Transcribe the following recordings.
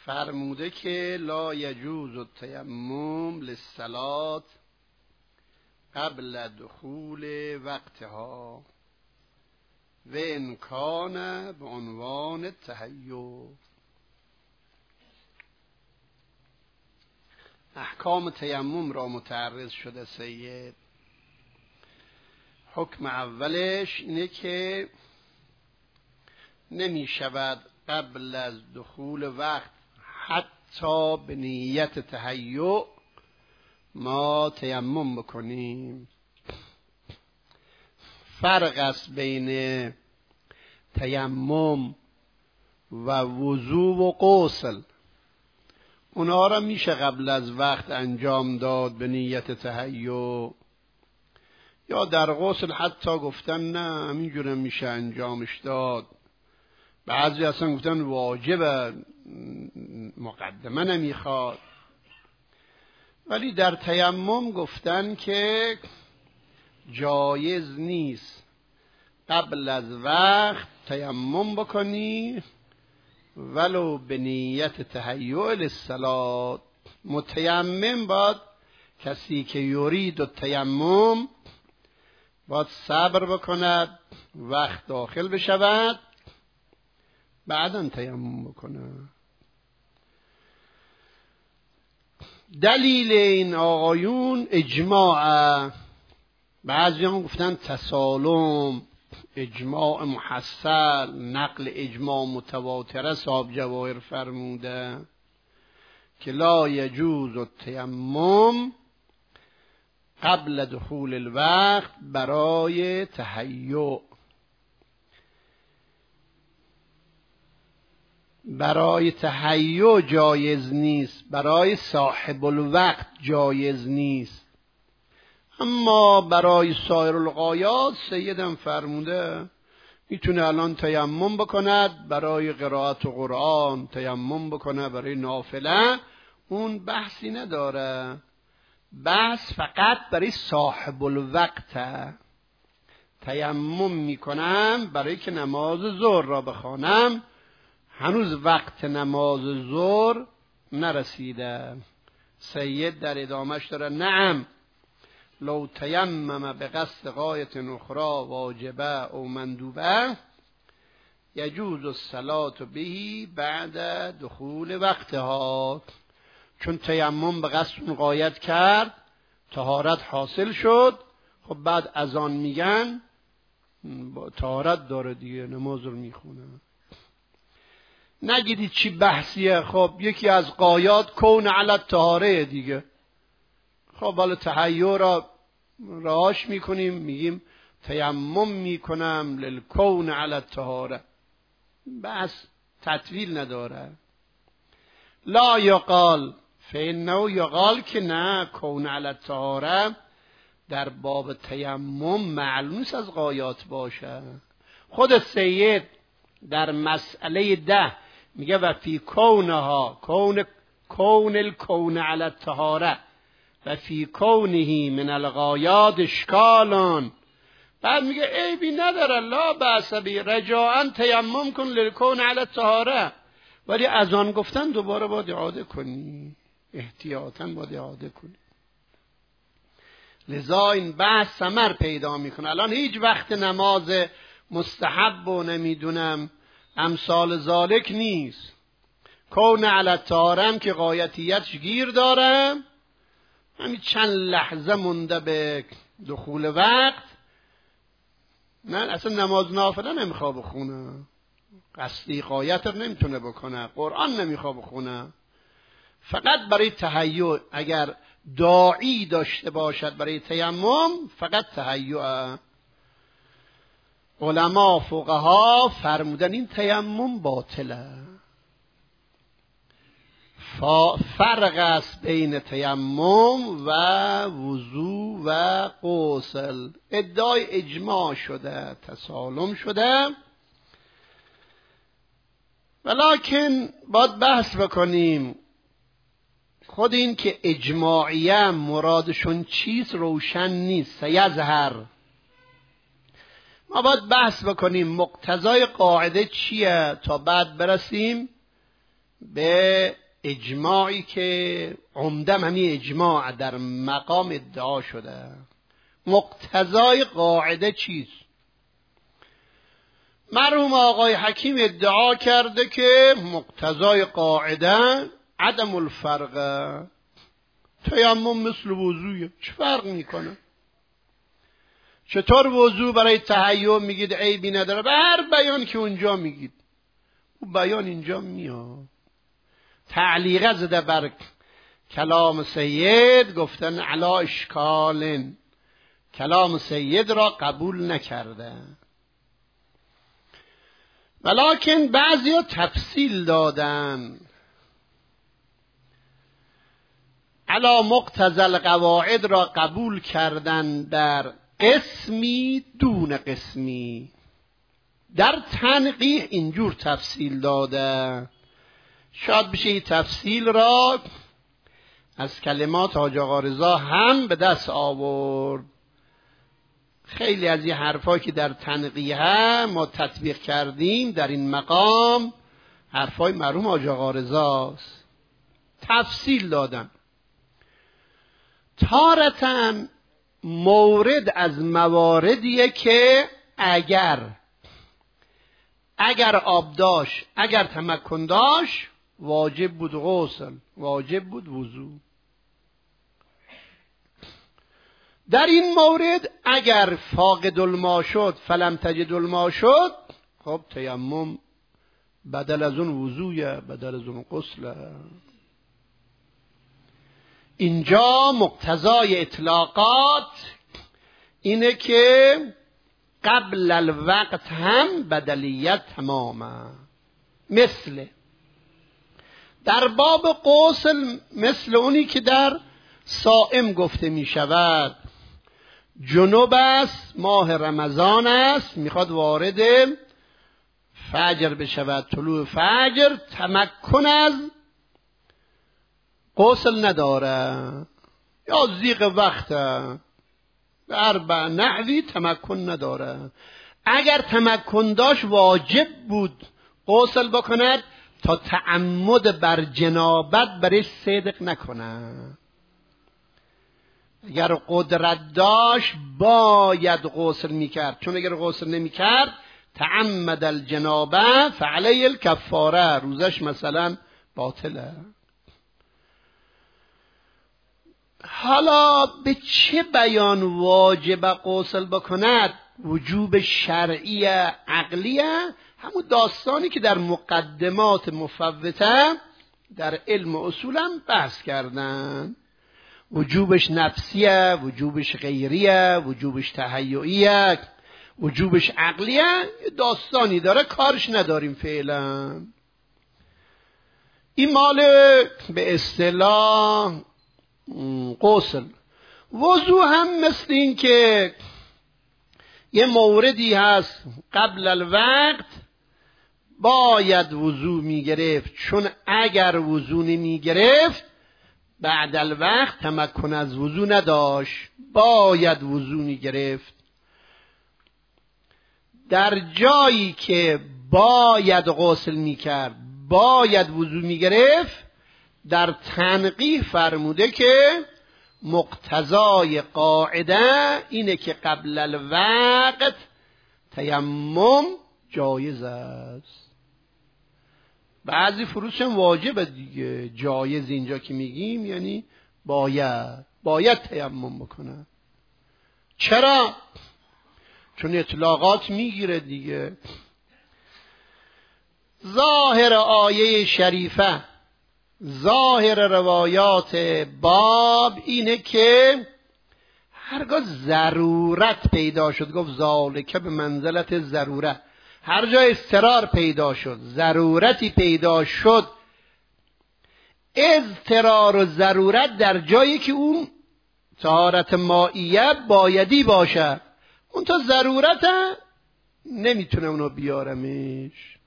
فرموده که لا یجوز التیمم للصلاة قبل دخول وقتها و ان کان به عنوان تهیؤ. احکام تیمم را متعرض شده سید. حکم اولش اینه که نمی شود قبل از دخول وقت حتی به نیت تهیؤ ما تیمم بکنیم. فرق است بین تیمم و وضو و غسل. اونها را میشه قبل از وقت انجام داد به نیت تهیؤ، یا در غسل حتی گفتن نه همینجوره میشه انجامش داد. بعضی اصلا گفتن واجبه، مقدمه نمیخواد. ولی در تیمم گفتن که جایز نیست قبل از وقت تیمم بکنی ولو به نیت تهیؤ للصلاة. متیمم باد کسی که یرید التیمم باید صبر بکند، وقت داخل بشود، بعداً تیمم بکنه. دلیل این آقایون اجماع، بعضی هم گفتن تسالم، اجماع محصل، نقل اجماع متواتره. صاحب جواهر فرموده که لا یجوز التیمم قبل دخول الوقت برای تهیؤ. برای تهیؤ جایز نیست، برای صاحب الوقت جایز نیست. اما برای سایر الغایات سیدم فرموده میتونه الان تیمم بکند، برای قرائت قرآن تیمم بکنه، برای نافله، اون بحثی نداره. بحث فقط برای صاحب الوقت. تیمم میکنم برای که نماز ظهر را بخوانم، هنوز وقت نماز ظهر نرسیده. سید در ادامهش داره نعم لو تیمم به قصد غایت اخرى واجبه او مندوبه یجوز الصلاة به بعد دخول وقتها. چون تیمم به قصد اون غایت کرد، طهارت حاصل شد، خب بعد اذان میگن طهارت داره دیگه، نماز رو میخونه. نگیدید چی بحثیه. خب یکی از غایات کون علی الطهاره دیگه. خب حالا تهیؤ را رهاش میکنیم، میگیم تیمم میکنم للکون علی الطهاره. بس تطویل نداره. لا یقال فانه یقال که نه کون علی الطهاره در باب تیمم معلوم است از غایات باشه. خود سید در مسئله 10 میگه و فی کونها کون الکون علی الطهاره و فی کونه من الغایات اشکالون. بعد میگه عیبی نداره، لا بأس به رجاءً تیمم کن للکون علی الطهاره. ولی از آن گفتن دوباره باید اعاده کنی، احتیاطاً باید اعاده کنی. لذا این بحث ثمر پیدا میکنه. الان هیچ وقت نماز مستحب و نمیدونم امثال ذالک نیست. کون علی الطهاره که غایتیتش گیر دارم، همین چند لحظه مونده به دخول وقت، نه اصلا نماز نافله نمیخواد بخونه، قصدی غایت رو نمیتونه بکنه، قرآن نمیخواد بخونه. فقط برای تهیؤ اگر داعی داشته باشد برای تیمم، فقط تهیؤ. علما فقها فرمودن این تیمم باطله. فرق است بین تیمم و وضو و غسل. ادعای اجماع شده، تسالم شده، ولکن باید بحث بکنیم. خود این که اجماعیه مرادشون چیست روشن نیست، سیظهر. ما باید بحث بکنیم مقتضای قاعده چیه تا بعد برسیم به اجماعی که عمدم همین اجماع در مقام ادعا شده. مقتضای قاعده چیست؟ مرحوم آقای حکیم ادعا کرده که مقتضای قاعده عدم الفرقه، تیمم مثل وضوعه، چه فرق میکنه؟ چطور وضوع برای تهیع میگید عیبی نداره؟ به هر بیان که اونجا میگید اون بیان اینجا میاد. تعلیقه زده بر کلام سید، گفتن علا اشکالن، کلام سید را قبول نکرده. ولکن بعضیا تفصیل دادن، علا مقتضی القواعد را قبول کردن در قسمی دون قسمی. در تنقیح اینجور تفصیل داده. شاید بشه این تفصیل را از کلمات حاج آقا رضا هم به دست آورد. خیلی از این حرفا که در تنقیح ما تطبیق کردیم در این مقام حرفای مرحوم حاج آقا رضاست. تفصیل دادن. تارةً مورد از مواردیه که اگر آب داشت، اگر تمکن داشت، واجب بود غسل، واجب بود وضو. در این مورد اگر فاقد الماء شد، فلم تجد الماء شد، خب تیمم بدل از اون وضویه، بدل از اون غسله. اینجا مقتضای اطلاقات اینه که قبل الوقت هم بدلیت تمامه. مثل در باب غسل، مثل اونی که در صائم گفته می شود. جنوب است، ماه رمضان است، میخواد وارد فجر بشود، طلوع فجر، تمکن از غسل نداره یا ضیق وقته، به اربع نحوی تمکن نداره. اگر تمکن داشت واجب بود غسل بکند تا تعمد بر جنابت برای صدق نکنه. اگر قدرت داشت باید غسل میکرد، چون اگر غسل نمیکرد تعمد الجنابه فعلی الکفاره، روزش مثلا باطله. حالا به چه بیان واجب غسل بکند؟ وجوب شرعی عقلیه، همون داستانی که در مقدمات مفوته در علم اصول هم بحث کردن. وجوبش نفسیه، وجوبش غیریه، وجوبش تهیئیه، وجوبش عقلیه. داستانی داره، کارش نداریم فعلا. این مال به اصطلاح غسل. وضو هم مثل این که یه موردی هست قبل الوقت باید وضو میگرفت، چون اگر وضو نمیگرفت بعد الوقت تمکن از وضو نداشت، باید وضو میگرفت. در جایی که باید غسل میکرد، باید وضو میگرفت، در تنقیح فرموده که مقتضای قاعده اینه که قبل الوقت تیمم جایز است. بعضی فروش هم واجبه دیگه، جایز اینجا که میگیم یعنی باید تیمم بکنه. چرا؟ چون اطلاقات میگیره دیگه. ظاهر آیه شریفه، ظاهر روایات باب اینه که هرگاه ضرورت پیدا شد، گفت ذالک به منزلت ضروره، هر جای اضطرار پیدا شد، ضرورتی پیدا شد، اضطرار و ضرورت در جایی که اون طهارت مائیه بایدی باشه، اون تا ضرورت نمیتونه اونو بیارمش.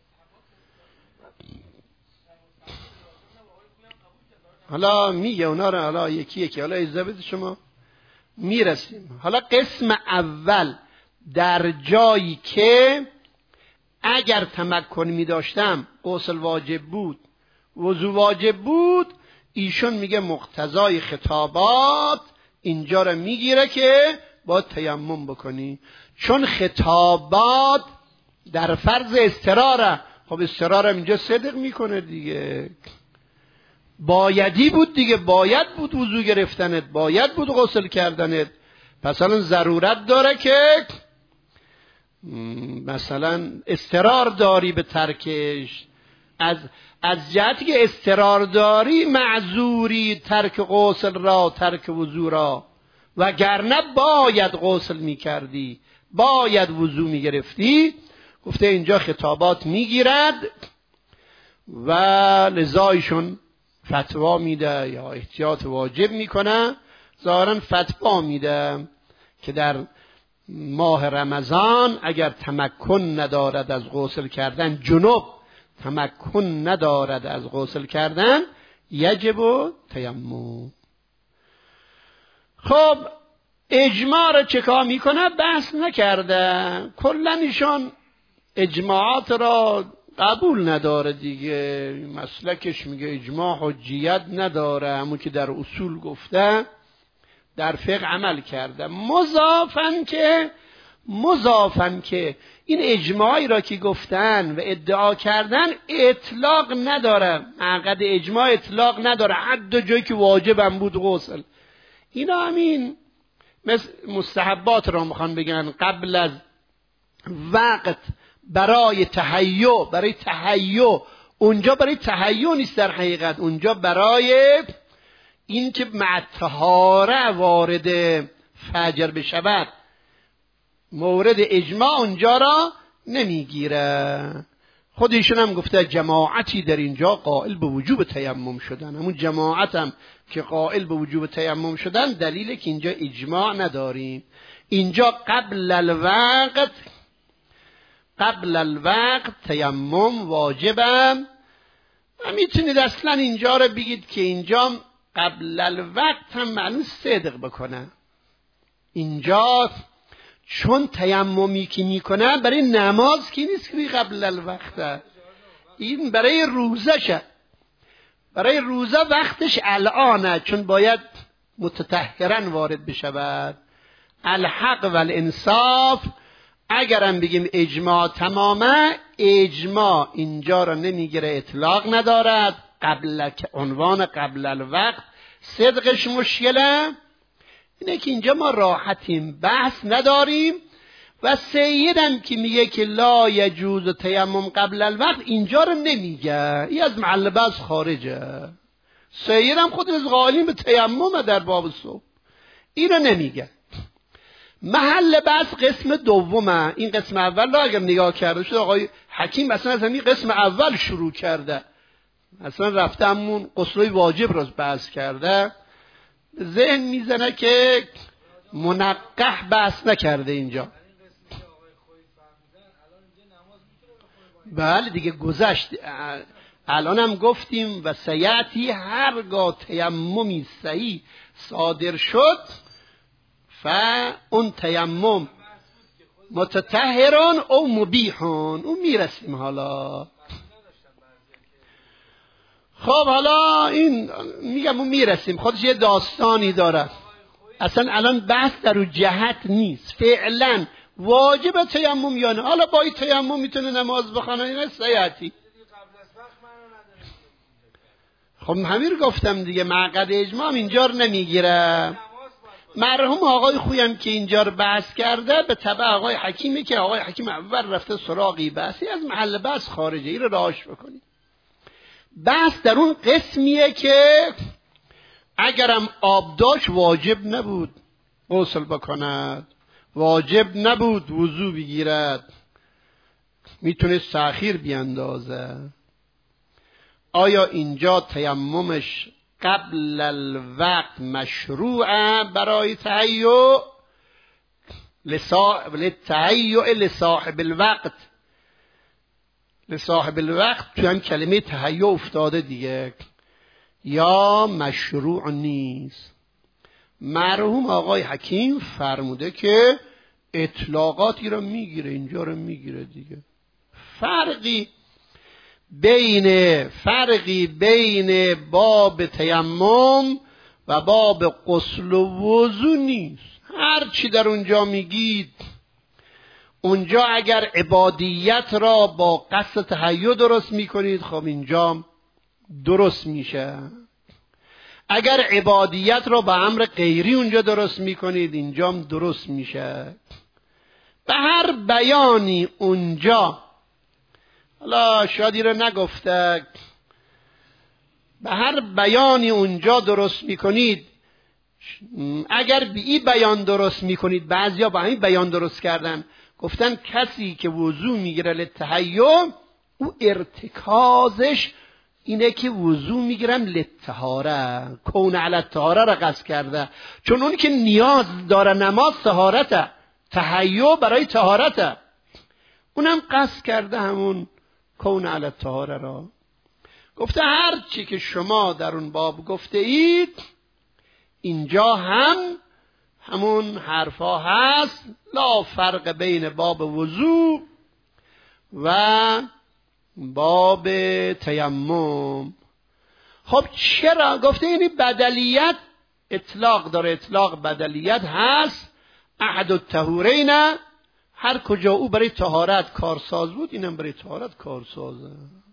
حالا میگه اونا رو، حالا یکی یکی، حالا اجازه بدید شما میرسیم. حالا قسم اول در جایی که اگر تمکن میداشتم غسل واجب بود، وضو واجب بود، ایشون میگه مقتضای خطابات اینجا رو میگیره که باید تیمم بکنی، چون خطابات در فرض استراره. خب استراره اینجا صدق میکنه دیگه، بایدی بود دیگه، باید بود وضو گرفتنت، باید بود غسل کردنت. پس الان ضرورت داره که مثلا استرار داری به ترکش، از جهتی که استرار داری معذوری ترک غسل را، ترک وضو را، وگرنه باید غسل میکردی، باید وضو میگرفتی. گفته اینجا خطابات میگیرد و لذایشون فتوا میده یا احتیاط واجب میکنه. ظاهرا فتوا میده که در ماه رمضان اگر تمکن ندارد از غسل کردن، جنوب تمکن ندارد از غسل کردن، یجب تیمم. خب اجماع را چه کار میکنه؟ بحث نکرده، کلا ایشان اجماعات را قبول نداره دیگه. مسلکش میگه اجماع حجیت نداره، همون که در اصول گفته در فقه عمل کرده. مضافن که این اجماعی را که گفتن و ادعا کردن اطلاق نداره، عقد اجماع اطلاق نداره، حد جایی که واجبم بود غسل. اینا همین مثل مستحبات را میخوان بگن قبل از وقت برای تهیع، اونجا برای تهیع نیست در حقیقت، اونجا برای این که مع طهاره وارد فجر بشود. مورد اجماع اونجا را نمیگیره. خودشون هم گفته جماعتی در اینجا قائل به وجوب تیمم شدن، همون جماعت هم که قائل به وجوب تیمم شدن دلیله که اینجا اجماع نداریم. اینجا قبل الوقت تیمم واجبه. میتونید اصلا اینجا رو بگید که اینجا قبل الوقت هم معنی صدق بکنه. اینجا چون تیممی که میکنه برای نماز که نیست که قبل الوقته، این برای روزشه. برای روزه وقتش الانه، چون باید متطهرا وارد بشود. الحق و الانصاف اگرم بگیم اجماع تمامه، اجماع اینجا را نمیگیره، اطلاق ندارد. عنوان قبل الوقت صدقش مشکله. اینه که اینجا ما راحتیم، بحث نداریم. و سیدم که میگه که لا یجوز تیمم قبل الوقت، اینجا رو نمیگه، این از محل بحث خارجه. سیدم خود از قائلین به تیمم در باب صبح، این رو نمیگه. محل بحث قسم دومه. این قسم اول را اگر نگاه کرده شد، آقای حکیم اصلا از همین قسم اول شروع کرده، اصلا رفته همون غسل واجب را بحث کرده. ذهن میزنه که منقح بحث نکرده اینجا. بله دیگه گذشت، الان هم گفتیم و سیعتی هرگاه تیممی صحیح صادر شد اون تیمم متطهران او مبیحون، اون میرسیم حالا. خب حالا این میگم اون میرسیم، خودش یه داستانی داره، اصلا الان بحث در اون جهت نیست. فعلا واجب تیمم یا نه، حالا با این تیمم میتونه نماز بخونه، این سیعتی. خب همین رو گفتم دیگه، معقد اجماع اینجا رو نمیگیره. مرحوم آقای خویم که اینجا رو بحث کرده به تبع آقای حکیمه که آقای حکیم اول رفته سراغی بحثی از محل بحث خارجه، این رو رعایت بکنید. بحث در اون قسمیه که اگرم آب داشت واجب نبود غسل بکند، واجب نبود وضو بگیرد، میتونه تأخیر بیندازه. آیا اینجا تیممش قبل الوقت مشروعه برای تهیع لصاحب الوقت؟ لصاحب الوقت تو هم کلمه تهیع افتاده دیگه، یا مشروع نیست؟ مرحوم آقای حکیم فرموده که اطلاقاتی رو میگیره، اینجا رو میگیره دیگه. فرقی فرقی بین باب تیمم و باب غسل و وضو نیست. هر چی در اونجا میگید، اونجا اگر عبادیت را با قصد تهیع درست میکنید، خب اینجا درست میشه. اگر عبادیت را با امر غیری اونجا درست میکنید، اینجا درست میشه. به هر بیانی اونجا، حالا شادی رو نگفته، به هر بیانی اونجا درست میکنید. اگر به این بیان درست میکنید، بعضیا با این بیان درست کردن، گفتن کسی که وضو میگیره للتهیع، او ارتکازش اینه که وضو میگیرم للطهاره، کون علی الطهاره را قصد کرده. چون اون که نیاز داره نماز طهارته، تهیع برای طهارته، اونم قصد کرده همون کون علی الطهاره را. گفته هر چی که شما در اون باب گفته اید، اینجا همون حرفا هست. لا فرق بین باب وضو و باب تیمم. خب چرا؟ گفته یعنی بدلیت اطلاق داره، اطلاق بدلیت هست. احد الطهورین، هر کجا او برای طهارت کارساز بود، اینم برای طهارت کارسازه.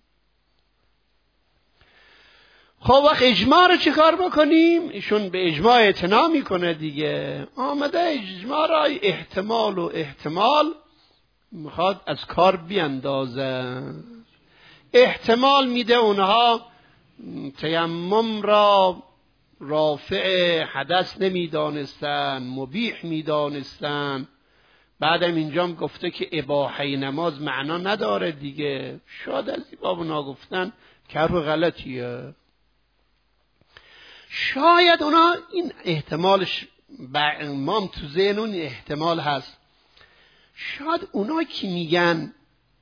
خب وقت اجماع رو چی کار بکنیم؟ ایشون به اجماع اعتنا میکنه دیگه. آمده اجماع را احتمال و احتمال میخواد از کار بیندازه. احتمال میده اونها تیمم را رافع حدث نمیدانستن، مبیح میدانستن. بعدم اینجام گفته که اباحه نماز معنا نداره دیگه. شاید از این باب اونا گفتن کار غلطیه. شاید اونا این احتمالش امام تو ذهن اون احتمال هست. شاید اونا که میگن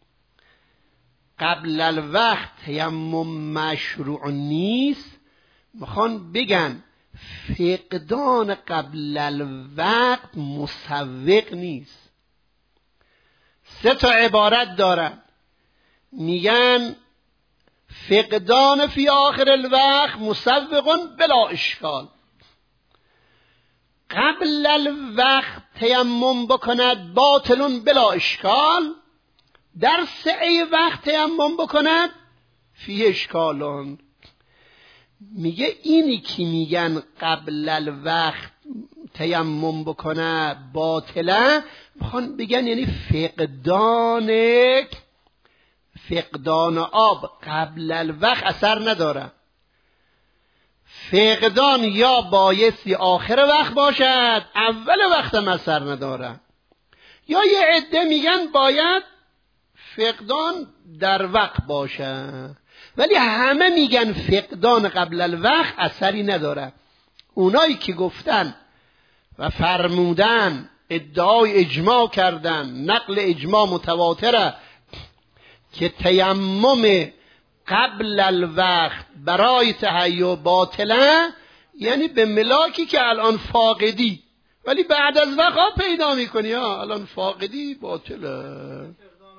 قبل الوقت تیمم مشروع نیست، میخوان بگن فقدان قبل الوقت مسوق نیست. سه تا عبارت دارن، میگن فقدان فی آخر الوقت مسوق بلا اشکال. قبل الوقت تیمم بکند باطل بلا اشکال، در سعی وقت تیمم بکند فی اشکالون. میگه اینی که میگن قبل الوقت تیمم بکنه باطله، میخوان بگن یعنی فقدان آب قبل الوقت اثر نداره. فقدان یا بایستی آخر وقت باشد، اول وقت هم اثر نداره. یا یه عده میگن باید فقدان در وقت باشه، ولی همه میگن فقدان قبل الوقت اثری نداره. اونایی که گفتن و فرمودن، ادعای اجماع کردن، نقل اجماع متواتره که تیمم قبل الوقت برای تهیع باطله، یعنی به ملاکی که الان فاقدی ولی بعد از وقت پیدا میکنی، الان فاقدی باطله.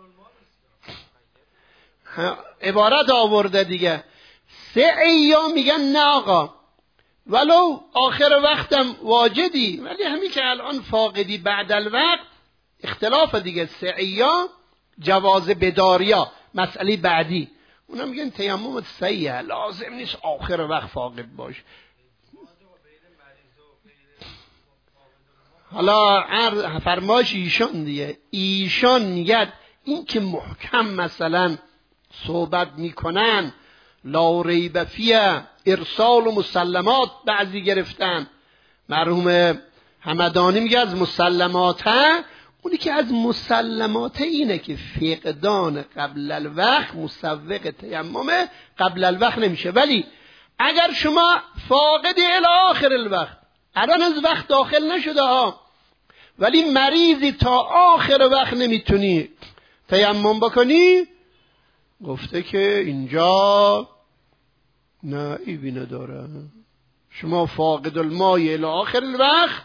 عبارت آورده دیگه. سه ایام میگن نه آقا، ولو آخر وقتم واجدی، ولی همین که الان فاقدی بعد الوقت اختلاف دیگه. سه ایام جواز بداریا مسئله بعدی، اونا میگن تیمم صحیحه، لازم نیست آخر وقت فاقد باش. حالا فرمایش ایشان دیگه. ایشان میگه این که محکم مثلا صحبت میکنن لا ریب فیه، ارسال و مسلمات بعضی گرفتن. مرحوم همدانی میگه از مسلماته، اونی که از مسلماته اینه که فقدان قبل الوقت مسوق تیمم قبل الوقت نمیشه. ولی اگر شما فاقدی الی آخر الوقت، الان از وقت داخل نشده ها، ولی مریضی تا آخر وقت نمیتونی تیمم بکنی، گفته که اینجا نه ایبی نداره. شما فاقد الماء الی آخر الوقت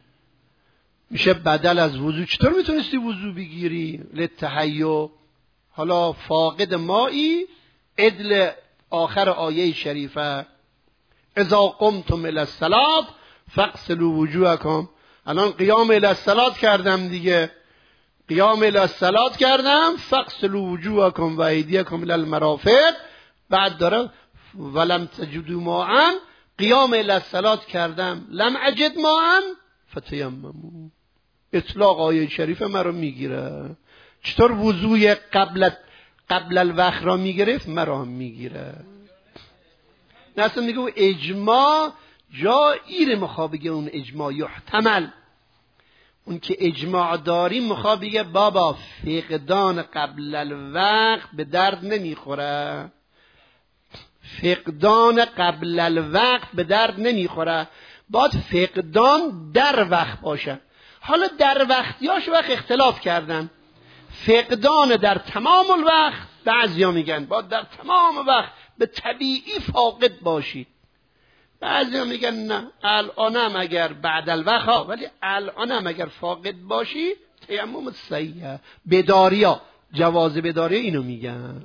میشه بدل از وضو. چطور میتونستی وضو بگیری للتهیع؟ حالا فاقد مایی عدل آخر آیه شریفه اذا قمتم الی الصلاة فاغسلوا وجوهکم. الان قیام الی الصلاة کردم دیگه، قیام الی الصلاة کردم، فاغسلوا وجوهکم و ایدیکم الی المرافق. بعد داره ولم تجدوا ماء، قیام الی الصلاة کردم لم اجد ماء فتیمموا. اطلاق آیه شریف مرا میگیره. چطور وضوی قبل الوقت را میگرفت مرا هم میگیره. اصلا میگه اجماع جایی رو میخواد بگه اون اجماع یحتمل. اون که اجماع داریم میخواد بگه بابا فقدان قبل الوقت به درد نمیخوره، فقدان قبل الوقت به درد نمیخوره، باید فقدان در وقت باشه. حالا در وقتیاش وقت اختلاف کردن. فقدان در تمام الوقت، بعضیا میگن باید در تمام وقت به طبیعی فاقد باشی، بعضیا میگن نه الانم اگر بعد الوقت ها، ولی الانم اگر فاقد باشی تیمم صحیحه. بداریا جواز بداریا اینو میگن.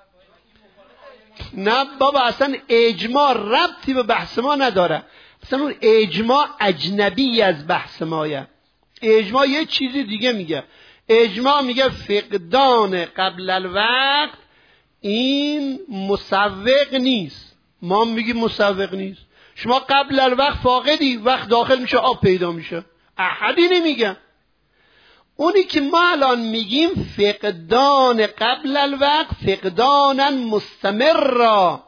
نه بابا اصلا اجماع ربطی به بحث ما نداره، اصلا اون اجماع اجنبی از بحث مایه. اجماع یه چیزی دیگه میگه. اجماع میگه فقدان قبل الوقت این مسوق نیست. ما میگیم مسوق نیست. شما قبل الوقت فاقدی، وقت داخل میشه آب پیدا میشه، احدی نمیگه. اونی که ما الان میگیم فقدان قبل الوقت فقدانا مستمر.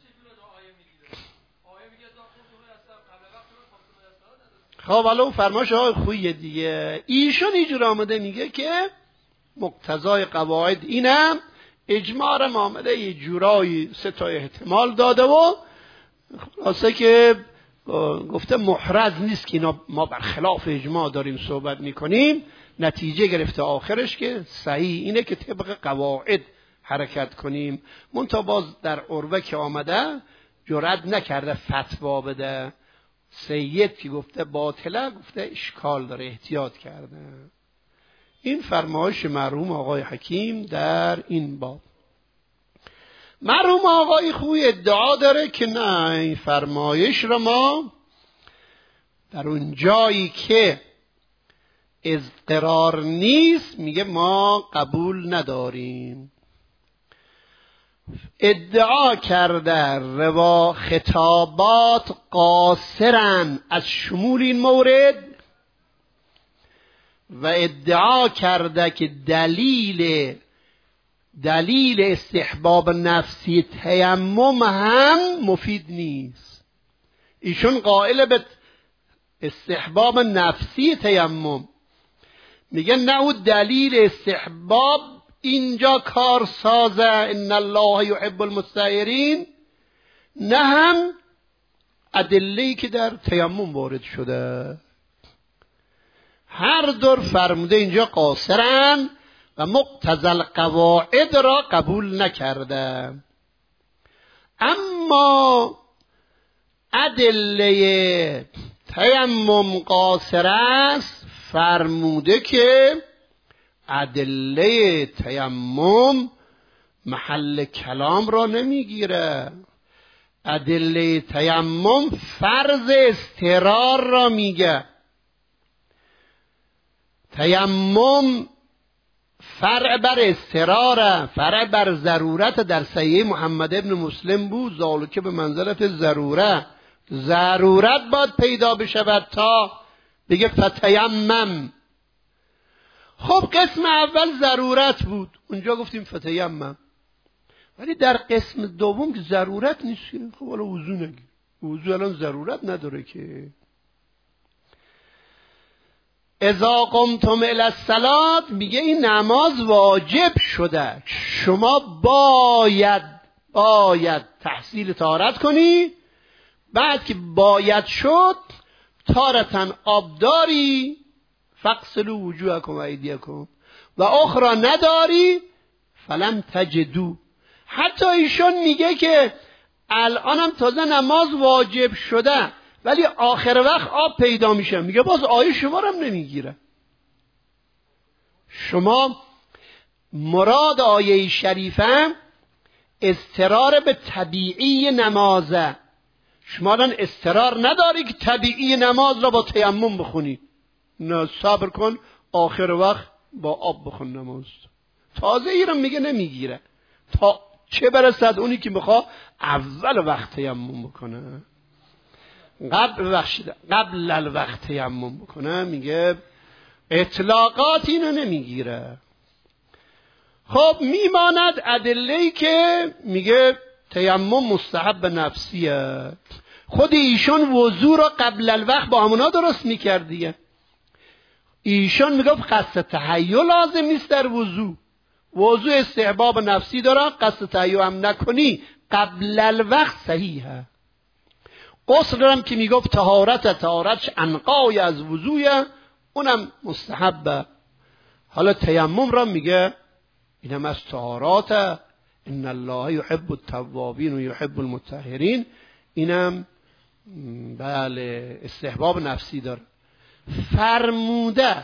خب الان فرمایش های خویه دیگه. ایشون اینجور آمده میگه که مقتضای قواعد اینم، اجماع هم آمده یه جورایی سه تا احتمال داده و خلاصه که گفته محرز نیست که اینا ما برخلاف اجماع داریم صحبت میکنیم. نتیجه گرفته آخرش که صحیح اینه که طبق قواعد حرکت کنیم. منتها باز در عروه که آمده جرأت نکرده فتوا بده. سید که گفته باطله، گفته اشکال داره، احتیاط کرده. این فرمایش مرحوم آقای حکیم در این باب. مرحوم آقای خوی ادعا داره که نه، این فرمایش را ما در اون جایی که اضطرار نیست میگه ما قبول نداریم. ادعا کرده روا خطابات قاصرن از شمول این مورد و ادعا کرده که دلیل استحباب نفسی تیمم هم مفید نیست. ایشون قائل به استحباب نفسی تیمم، میگه نه او دلیل استحباب اینجا کار سازه ان الله یحب المستعیرین، نه هم ادله‌ای که در تیمم وارد شده. هر دور فرموده اینجا قاصرن و مقتضی القواعد را قبول نکرده. اما ادله تیمم قاصر است، فرموده که ادله تیمم محل کلام را نمیگیره. ادله تیمم فرض اضطرار را میگه. تیمم فرع بر اضطراره، فرع بر ضرورت. در صحیح محمد ابن مسلم بود ذالک به منزلت ضرورت باید پیدا بشود تا بگه فتیمم. خب قسم اول ضرورت بود، اونجا گفتیم فتیمم، ولی در قسم دوم که ضرورت نیست. خب حالا وضو نگیر، وضو الان ضرورت نداره که. اذا قمتم الی الصلاة میگه این نماز واجب شده، شما باید تحصیل طهارت کنی. بعد که باید شد تارتن آب داری فاغسلوا وجوهکم و ایدیکم و اخرى نداری فلم تجدوا. حتی ایشون میگه که الانم تازه نماز واجب شده ولی آخر وقت آب پیدا میشه، میگه باز آیه شما رو هم نمیگیره. شما مراد آیه شریفه اضطرار به طبیعی نمازه. شما الان اضطرار نداری که طبیعی نماز را با تیمم بخونی، نه، صبر کن آخر وقت با آب بخون نماز. تازه ای را میگه نمیگیره، تا چه برسد اونی که میخواد اول وقت تیمم بکنه، قبل الوقت تیمم بکنه، میگه اطلاقات اینو نمیگیره. خب میماند ادله‌ای که میگه تیمم مستحب نفسیه. خود ایشون وضو را قبل الوقت با همونا درست میکرد دیگه. ایشون میگفت قصد تحیل لازم نیست در وضو استحباب نفسی داره، قصد تحیل هم نکنی قبل الوقت صحیحه. غسل هم که میگفت طهارتش انقای از وضویه، اونم مستحبه. حالا تیمم را میگه اینم از طهارات، ان الله یحب التوابین و یحب المطهرین، اینم بله استحباب نفسی داره. فرموده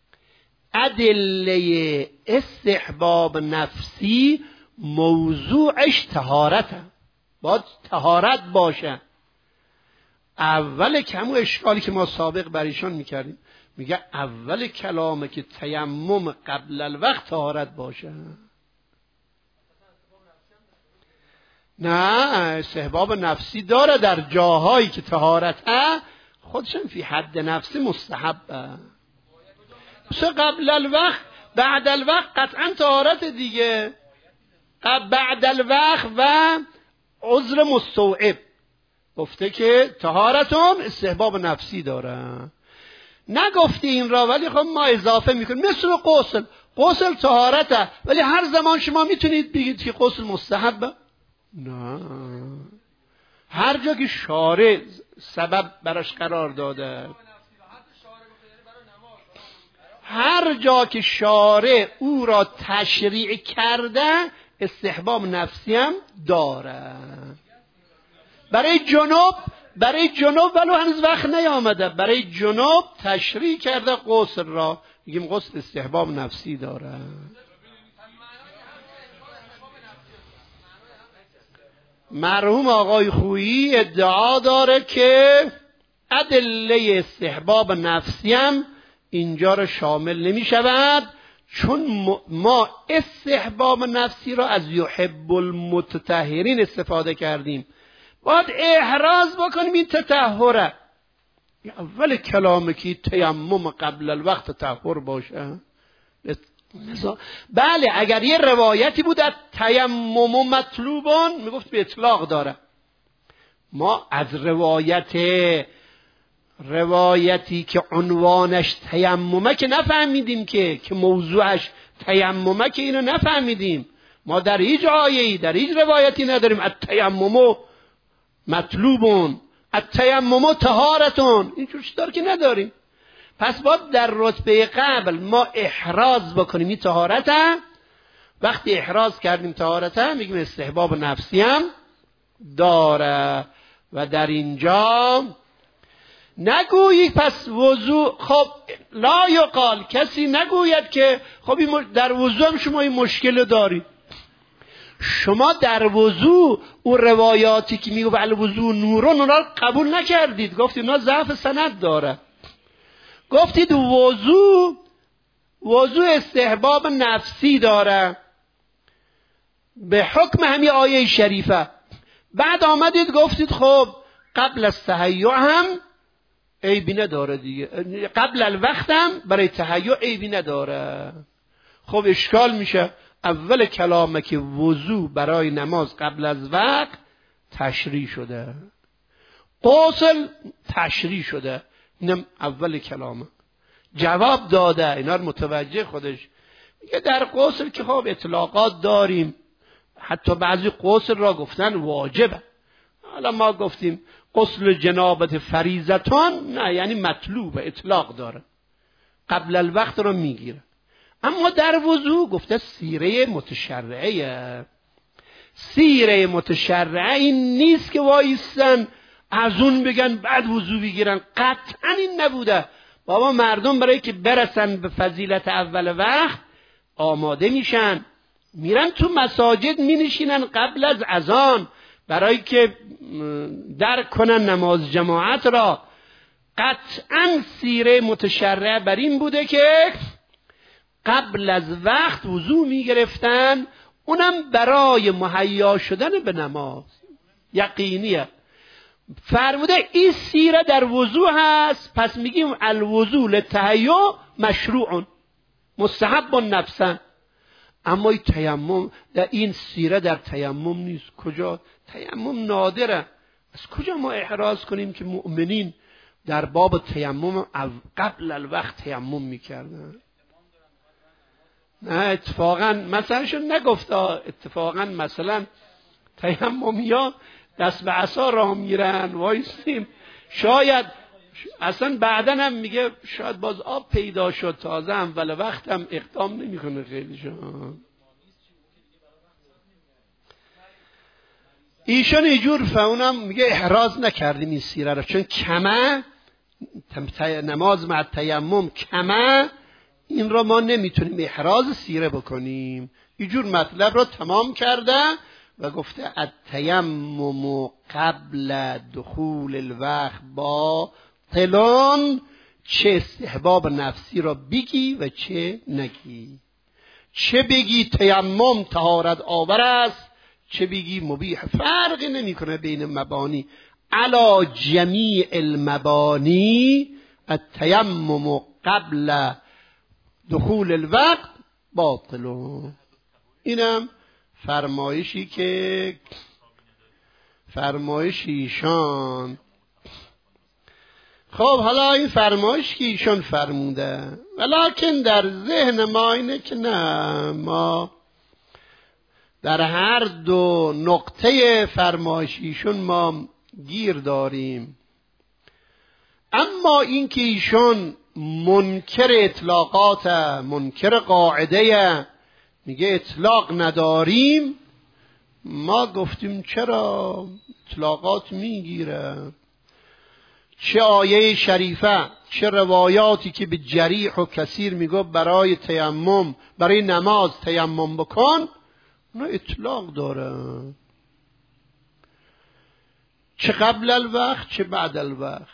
ادله استحباب نفسی موضوعش طهارته، باید طهارت باشه. اول کمو اشکالی که ما سابق بر ایشان میکردیم، میگه اول کلامه که تیمم قبل الوقت طهارت باشه. نه، استحباب نفسی داره در جاهایی که طهارته، خودشم فی حد نفسی مستحبه. مثل قبل الوقت، بعد الوقت قطعا طهارت دیگه. بعد الوقت و عذر مستوعب گفته که طهارتون استحباب نفسی داره. نگفتی این را، ولی خب ما اضافه میکنیم. مثل غسل طهارته، ولی هر زمان شما میتونید بگید که غسل مستحبه؟ نه، هر جا که شارع سبب براش قرار داده، هر جا که شارع او را تشریع کرده استحباب نفسی هم داره. برای جنوب ولو هنوز وقت نیامده، برای جنوب تشریع کرده غسل را، میگیم غسل استحباب نفسی داره. مرحوم آقای خویی ادعا داره که ادله استحباب نفسی هم اینجا را شامل نمی شود، چون ما استحباب نفسی را از یحب المتطهرین استفاده کردیم. باید احراز بکنیم این تطهره. اول کلامه که تیمم قبل الوقت تطهر باشه. بله، اگر یه روایتی بود از تیمم مطلوبان میگفت به اطلاق داره. ما از روایتی که عنوانش تیممه که نفهمیدیم که موضوعش تیممه، که اینو نفهمیدیم. ما در هیچ آیه‌ای در هیچ روایتی نداریم التیمم مطلوبون، التیمم طهارتون، اینجور چیزا که نداریم. پس باید در رتبه قبل ما احراز بکنیم این طهارته. وقتی احراز کردیم طهارته، میگیم استحباب نفسی هم داره. و در اینجا نگویی پس وضو، خب لا یقال، کسی نگوید که خب در وضو هم شما این مشکل دارید. شما در وضو اون روایاتی که میگه الوضو نورون، اونا رو قبول نکردید، گفتید اونا ضعف سند داره. گفتید وضو استحباب نفسی داره به حکم همین آیه شریفه. بعد آمدید گفتید خب قبل از تهیع هم عیبی نداره دیگه، قبل الوقت هم برای تهیع عیبی نداره. خب اشکال میشه. اول کلامه که وضو برای نماز قبل از وقت تشریع شده، غسل تشریع شده، اینم اول کلامه. جواب داده، اینا رو متوجه خودش میگه در غسل که خب اطلاقات داریم، حتی بعضی غسل را گفتن واجبه. حالا ما گفتیم غسل جنابت فریضتان، نه یعنی مطلوبه، اطلاق داره، قبل الوقت رو میگیره. اما در وضو گفته سیره متشرعه. سیره متشرعه این نیست که وایستن از اون بگن بعد وضو بگیرن، قطعا این نبوده. بابا مردم برای که برسن به فضیلت اول وقت آماده میشن، میرن تو مساجد مینشینن قبل از اذان برای که درک کنن نماز جماعت را. قطعا سیره متشرع بر این بوده که قبل از وقت وضو میگرفتن، اونم برای مهیا شدن به نماز. یقینیه فرموده این سیره در وضو هست، پس میگیم الوضو للتهیؤ مشروع مستحب نفسا. اما این تیمم در این سیره در تیمم نیست. کجا؟ تیمم نادره. از کجا ما احراز کنیم که مؤمنین در باب تیمم قبل الوقت تیمم میکردن؟ نه اتفاقا مثلا شون نگفته، اتفاقا مثلا تیممیا دست به عصا راه میرن وایسیم، شاید اصلا بعدن هم میگه شاید باز آب پیدا شد تازه اول وقت هم اقدام نمیکنه خیلی شان. ایشان اینجور فاونم میگه احراز نکردیم این سیره رو، چون کمه نماز مع تیمم کمه، این رو ما نمیتونیم احراز سیره بکنیم. اینجور مطلب رو تمام کرده و گفته التیمم قبل دخول الوقت باطل، چه استحباب نفسی را بگی و چه نگی. چه بگی تیمم طهارت آور است، چه بگی مبیح، فرقی نمیکنه بین مبانی. علی جمیع المبانی التیمم قبل دخول الوقت باطل. اینم فرمایشی که فرمایش ایشان. خب حالا این فرمایش که ایشان فرموده، ولیکن در ذهن ما اینه که نه، ما در هر دو نقطه فرمایش ایشان ما گیر داریم. اما این که ایشان منکر اطلاقات، منکر قاعده، میگه اطلاق نداریم، ما گفتیم چرا اطلاقات میگیره؟ چه آیه شریفه، چه روایاتی که به جریح و کثیر میگه برای تیمم، برای نماز تیمم بکن، نه اطلاق داره، چه قبل الوقت چه بعد الوقت.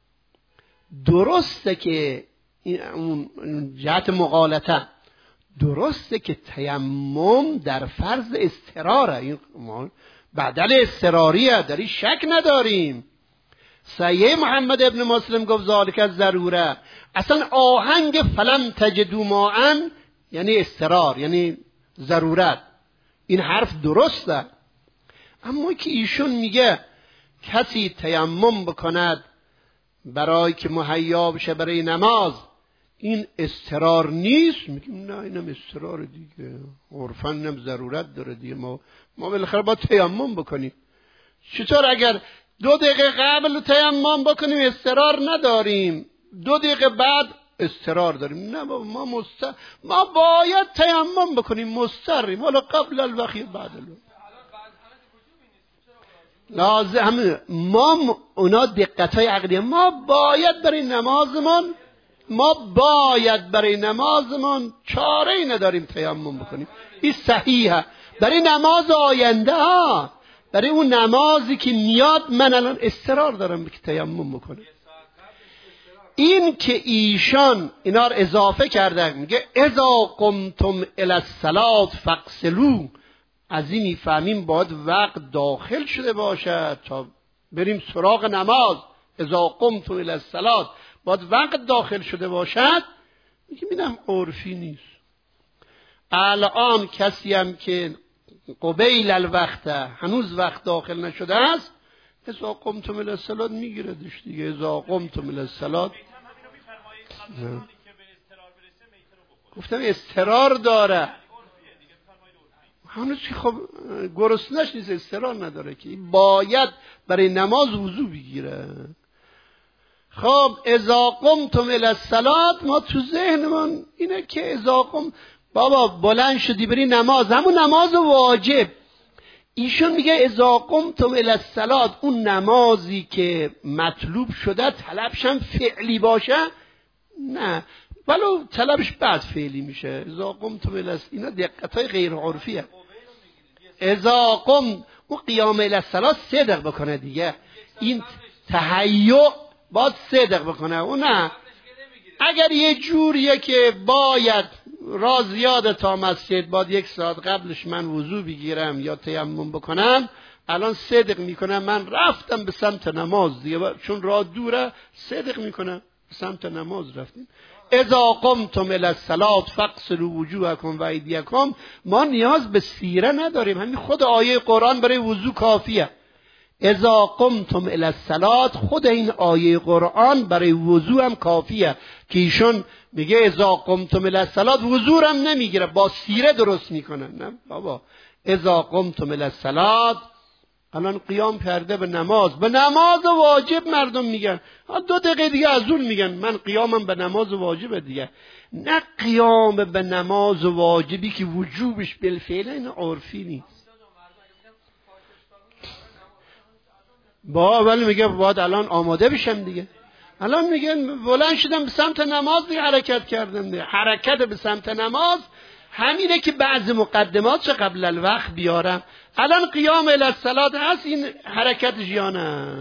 درسته که اون جهت مغالطه، درسته که تیمم در فرض اضطراره، این بدل اضطراریه، در این شک نداریم. صحیح محمد ابن مسلم گفت ذالک الضروره، اصلا آهنگ فلم تجدوا ماء یعنی اضطرار، یعنی ضرورت. این حرف درسته. اما که ایشون میگه کسی تیمم بکند برای که مهیا بشه برای نماز، این اضطرار نیست، میگیم نه اینم اضطرار دیگه، عرفاً هم ضرورت داره دیگه، ما بالاخره باید تیمم بکنیم. چطور اگر 2 دقیقه قبل تیمم بکنیم اضطرار نداریم، 2 دقیقه بعد اضطرار داریم؟ نه ما باید تیمم بکنیم، مضطریم، ولی قبل الوقت بعد الوقت لازم. ما اونا دقت‌های عقلی، ما باید برای نمازمون چاره‌ای نداریم تیمم بکنیم. این صحیحه برای نماز آینده ها، برای اون نمازی که میاد من الان اصرار دارم که تیمم بکنم. این که ایشان اینا رو اضافه کردن، میگه اذا قمتم الی الصلاة فاغسلوا، از این میفهمیم باید وقت داخل شده باشد تا بریم سراغ نماز. اذا قمتم الی الصلاة باید وقت داخل شده باشد. میگه میدم عرفی نیست. الان کسی هم که قبیل الوقت هنوز وقت داخل نشده است، اذا قمتم الی الصلاة میگیردش دیگه. اذا قمتم الی الصلاة گفتم اضطرار داره، هنوز که خب گرسنش نیست، اضطرار نداره که باید برای نماز وضو بگیره. خب اذا قمتم الی الصلاة، ما تو ذهنمون اینه که اذا قم بابا بلند شدی بری نماز، همون نماز واجب. ایشون میگه اذا قمتم الی الصلاة، اون نمازی که مطلوب شده طلبشم فعلی باشه، نه ولو طلبش بعد فعلی میشه. اذا قمتم الی، اینا دقتای غیر عرفیه. اذا قم، اون قیام الی الصلاه صدق بکنه دیگه، این تهیع باید صدق بکنه. اون نه، اگر یه جوریه که باید راز یاد تا مسجد باید 1 ساعت قبلش من وضو بگیرم یا تیمم بکنم، الان صدق میکنم من رفتم به سمت نماز دیگه، چون راه دوره صدق میکنم به سمت نماز رفتیم. اذا قمتم الی الصلاة فاغسلوا وجوهکم و ایدیکم. ما نیاز به سیره نداریم، همین خود آیه قرآن برای وضو کافیه. اذا قمتم الی الصلاة، خود این آیه قرآن برای وضو هم کافیه که ایشون میگه اذا قمتم الی الصلاة، وضو هم نمیگیره، با سیره درست میکنه. نه بابا، اذا قمتم الی الصلاة، الان قیام کرده به نماز، به نماز واجب مردم میگن، 2 دقیقه دیگه از اون میگن من قیامم به نماز واجبه دیگه. نه قیام به نماز واجبی که وجوبش بالفعل این عرفی نیست. با ولی میگه باید الان آماده بشم دیگه، الان میگن بلند شدم به سمت نماز دیگه، حرکت کردم دیگه. حرکت به سمت نماز همینه که بعض مقدمات قبل الوقت بیارم. الان قیام الی الصلاة هست، این حرکتش یا نه؟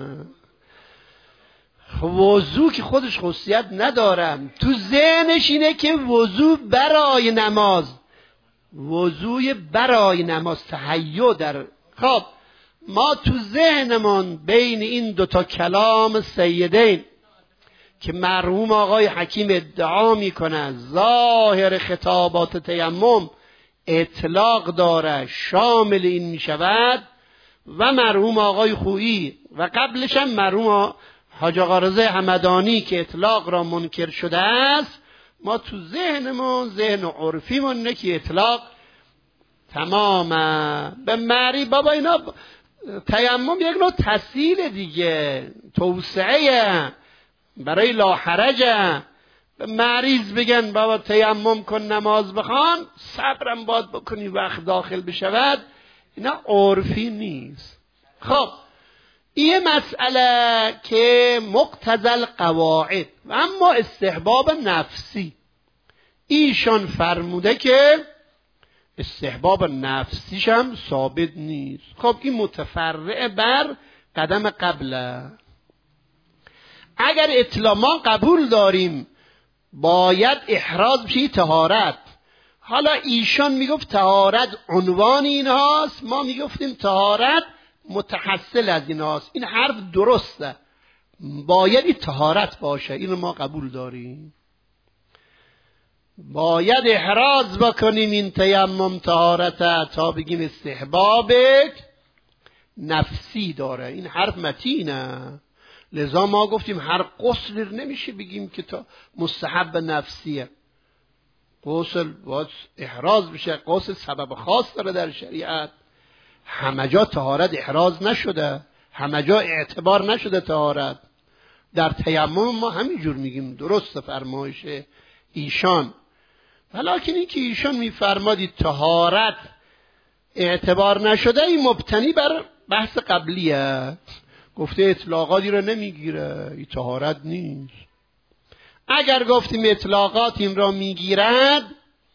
وضو که خودش خصوصیت ندارم، تو ذهنش اینه که وضو برای نماز، وضوی برای نماز، تهیع در. خب ما تو ذهنمون بین این 2 کلام سیدین که مرحوم آقای حکیم ادعا میکنه ظاهر خطابات تیمم اطلاق داره، شامل این میشود، و مرحوم آقای خویی و قبلش هم مرحوم حاج آقا رضا همدانی که اطلاق را منکر شده است، ما تو ذهنمون، ذهن عرفیمون اینه که اطلاق تمامه به مری. بابا اینا تیمم یک نوع تسهیل دیگه، توسعه برای لا حرجه. به مریض بگن بابا تیمم کن نماز بخوان، صبرم باید بکنی وقت داخل بشود، اینا عرفی نیست. خب این مسئله که مقتضی القواعد، و اما استحباب نفسی، ایشان فرموده که استحباب نفسیش هم ثابت نیست. خب این متفرع بر قدم قبله. اگر اطلاق ما قبول داریم باید احراز بشه طهارت، حالا ایشان میگفت طهارت عنوان اینهاست، ما میگفتیم طهارت متحصل از اینهاست. این حرف درسته، باید این طهارت باشه، اینو ما قبول داریم. باید احراز بکنیم این تیمم طهارت تا بگیم استحباب نفسی داره. این حرف متینه، لذا ما گفتیم هر غسل نمیشه بگیم که تا مستحب نفسیه. غسل باید احراز بشه، غسل سبب خاص داره در شریعت. همه جا طهارت احراز نشده، همه جا اعتبار نشده طهارت. در تیمم ما همینجور میگیم درست فرمایش ایشان، ولیکن این که ایشان میفرمادید طهارت اعتبار نشده، این مبتنی بر بحث قبلیه، گفته اطلاقاتی رو نمیگیره، این طهارت نیست. اگر گفتیم اطلاقات این را میگیرد،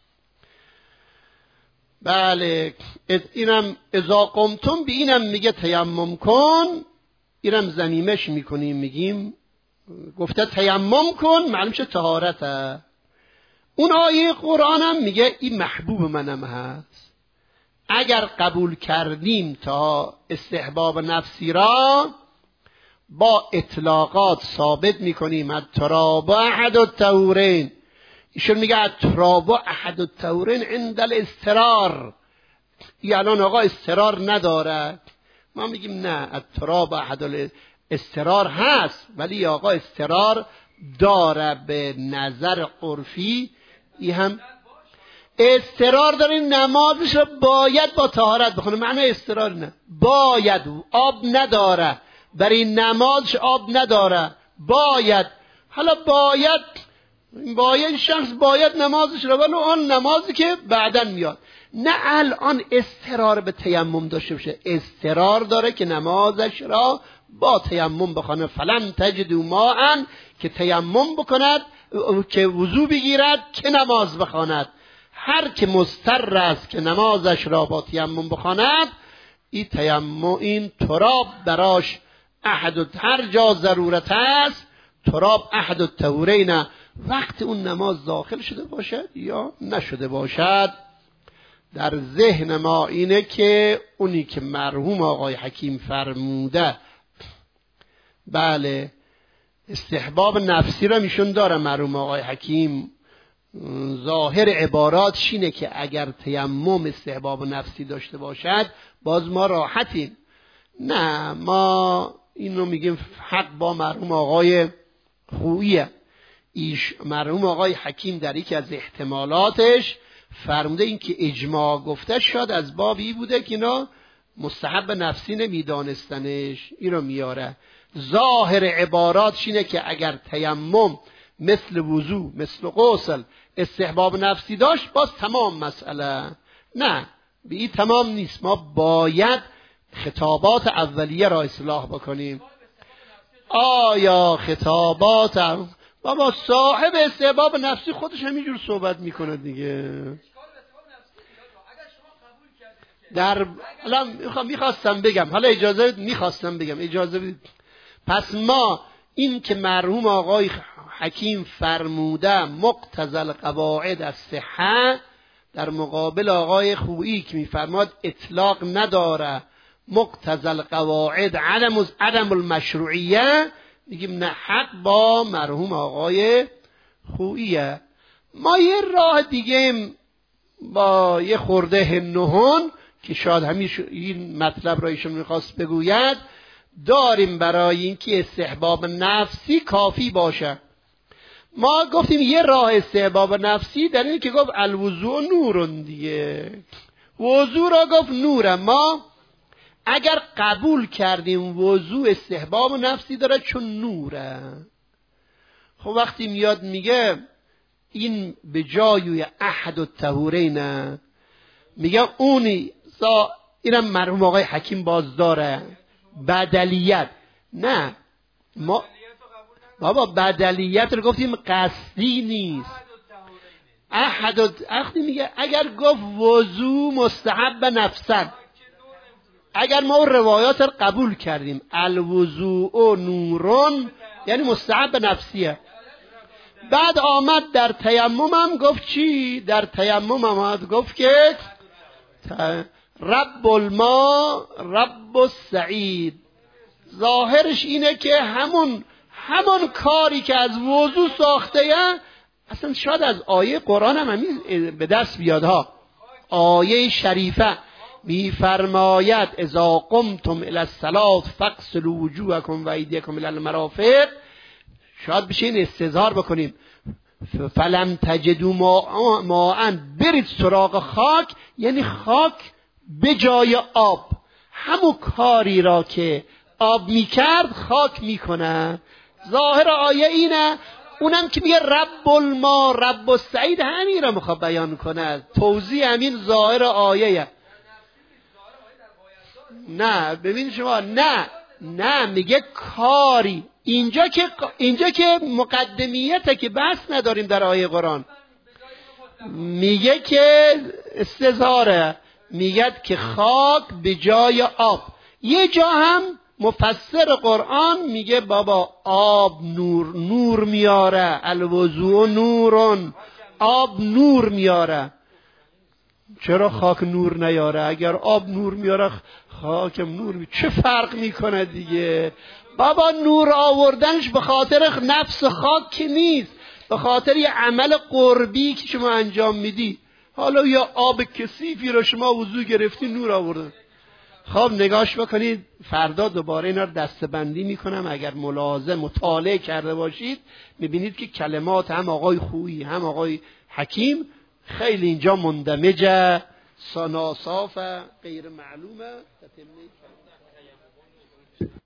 بله اینم اذا قمتم به اینم میگه تیمم کن، اینم ضمیمش میکنیم، میگیم گفته تیمم کن معلوم شه طهارته. اون آیه قرآن هم میگه این محبوب منم هست. اگر قبول کردیم تا استحباب نفسی را با اطلاقات ثابت میکنیم، التراب احد الطهورین، ایشون میگه التراب احد الطهورین عند الاضطرار. این الان آقا اضطرار نداره، ما میگیم نه، التراب احد الاضطرار هست، ولی آقا اضطرار داره به نظر عرفی. این هم اضطرار داره، نمازش رو باید با طهارت بخونه. معنی اضطرار نه، باید، آب نداره برای نمازش، آب نداره باید. حالا باید شخص باید نمازش رو، ولی آن نمازی که بعدن میاد، نه الان اضطرار به تیمم داشته باشه، اضطرار داره که نمازش را با تیمم بخونه. فلن تجدوا ماء، که تیمم بکند که وضو بگیرد که نماز بخواند. هر که مضطر است که نمازش را با تیمم بخواند، این تراب براش هر جا ضرورت است، تراب احد الطهورین، وقت اون نماز داخل شده باشد یا نشده باشد. در ذهن ما اینه که اونی که مرحوم آقای حکیم فرموده، بله استحباب نفسی را میشون داره مرحوم آقای حکیم، ظاهر عباراتش اینه که اگر تیمم استحباب نفسی داشته باشد باز ما راحتیم. نه، ما اینو میگیم حق با مرحوم آقای خوییه. مرحوم آقای حکیم در یکی از احتمالاتش فرموده این که اجماع گفته شد از بابی بوده که اینا مستحب نفسی نمیدانستنش، اینو میاره. ظاهر عباراتش اینه که اگر تیمم مثل وضو مثل غسل استحباب نفسی داشت باز تمام مسئله. نه، به این تمام نیست، ما باید خطابات اولیه را اصلاح بکنیم. آیا خطابات بابا صاحب استحباب نفسی خودش همینجور صحبت میکنه دیگه. الان میخواستم بگم، حالا اجازه بدید. پس ما این که مرحوم آقای حکیم فرموده مقتضی القواعد الصحه، در مقابل آقای خویی که میفرماد اطلاق نداره، مقتضی القواعد عدم المشروعیه، میگیم نه، حق با مرحوم آقای خوییه. ما یه راه دیگه با یه خورده هنهون که شاید این مطلب را ایشون میخواست بگوید داریم برای اینکه استحباب نفسی کافی باشه. ما گفتیم یه راه استحباب نفسی در این که گفت الوضوء نورون دیگه، وضو را گفت نوره. ما اگر قبول کردیم وضو استحباب نفسی داره چون نوره، خب وقتی میاد میگه این به جای احد الطهورین، میگه اونی اینم مرحوم آقای حکیم باز داره بدلیت. نه، ما بابا بدلیت رو گفتیم قصدی نیست. احد میگه اگر گفت وضو مستحب نفسن، اگر ما روایات رو قبول کردیم الوضوء نورون یعنی مستحب نفسیه، بعد آمد در تیمم هم گفت چی؟ در تیمم آمد گفت که رب الماء رب السعید. ظاهرش اینه که همون کاری که از وضو ساخته اصلا شاید از آیه قرآن هم همین به دست بیاد ها. آیه شریفه میفرماید اذا قمتم الی الصلاة فاغسلوا وجوهکم و ایدیکم الی المرافق. شاید بشه این استظهار بکنیم فلم تجدوا ماء، برید سراغ خاک، یعنی خاک به جای آب، همون کاری را که آب میکرد خاک میکنه. ظاهر آیه اینه. اونم که میگه رب الماء رب السعید همین را میخواد بیان کنه، توضیح همین ظاهر آیه. نه ببین شما، نه میگه کاری. اینجا که مقدمیته که بحث نداریم در آیه قرآن، میگه که استظهاره، میگه که خاک به جای آب. یه جا هم مفسر قرآن میگه بابا آب نور میاره، الوضوء نورون، آب نور میاره. چرا خاک نور نیاره؟ اگر آب نور میاره خاکم نور میاره، چه فرق میکنه دیگه؟ بابا نور آوردنش به خاطر نفس خاک که نیست، به خاطر یه عمل قربی که شما انجام میدی. حالا یا آب کثیفی رو شما وضو گرفتی نور آوردن. خب نگاش بکنید، فردا دوباره اینا رو دسته‌بندی میکنم. اگر ملاحظه مطالعه کرده باشید میبینید که کلمات هم آقای خویی هم آقای حکیم خیلی اینجا مندمجه، ناصافه، غیر معلومه.